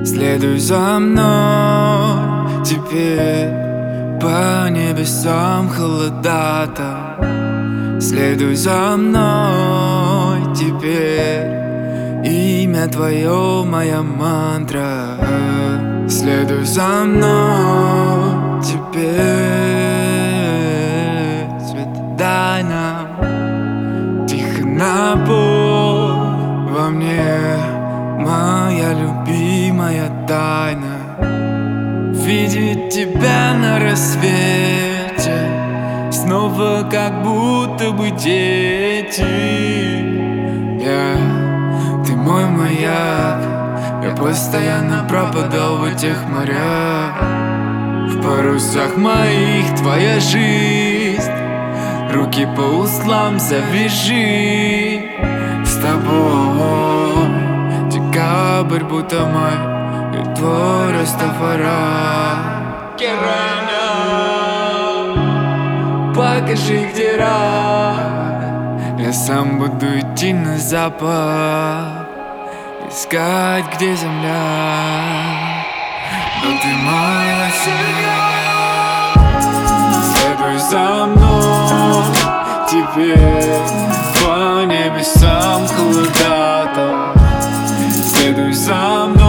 Следуй за мной теперь по небесам холода там. Следуй за мной теперь, имя твое моя мантра. Следуй за мной теперь, свет дай нам, тихо напой во мне, моя любимая тайна. Видеть тебя на рассвете, снова как будто бы дети. Ты мой маяк, я постоянно пропадал в этих морях. В парусах моих твоя жизнь, руки по узлам завяжи. С тобой декабрь будто май, и твой Растафарай. Покажи, где рай, я сам буду идти на запад, искать, где земля, но ты моя семья. Следуй за мной теперь по небесам холода там. Следуй за мной